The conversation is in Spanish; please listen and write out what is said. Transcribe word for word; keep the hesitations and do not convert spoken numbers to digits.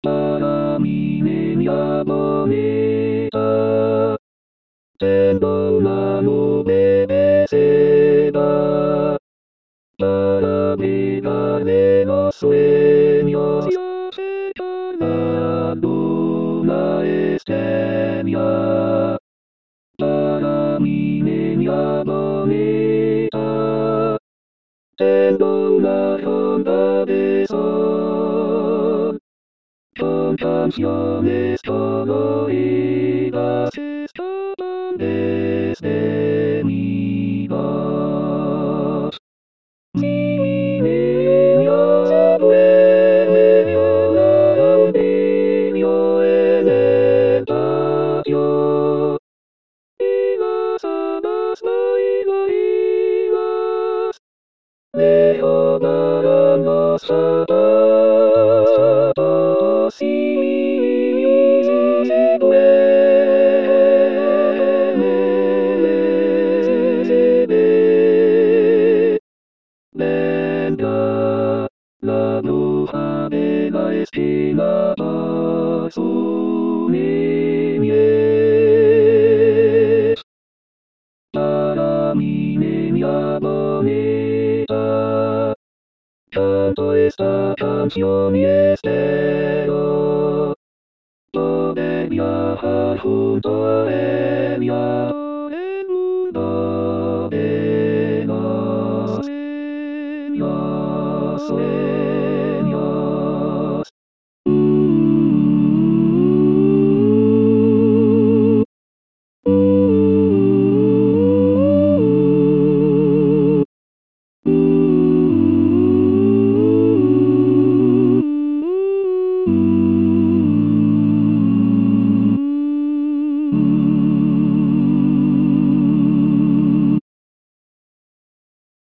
Para mi niña bonita, tengo una nube de seda. Para vida de los sueños yo sé que la luna estrella. Para mi niña bonita, tengo una ronda de sol. Con canciones coloridas escapan desde mi voz. Mi niña se duerme, llora un niño en el patio. Y las hadas bailarinas le robarán los zapatos, zapatos y duerme. Venga, la bruja de la esquina por su niñez. Para mi niña bonita, canto esta canción y espero poder viajar junto a ella por el mundo de los sueños, sueños. Mm, mm, mm, mm.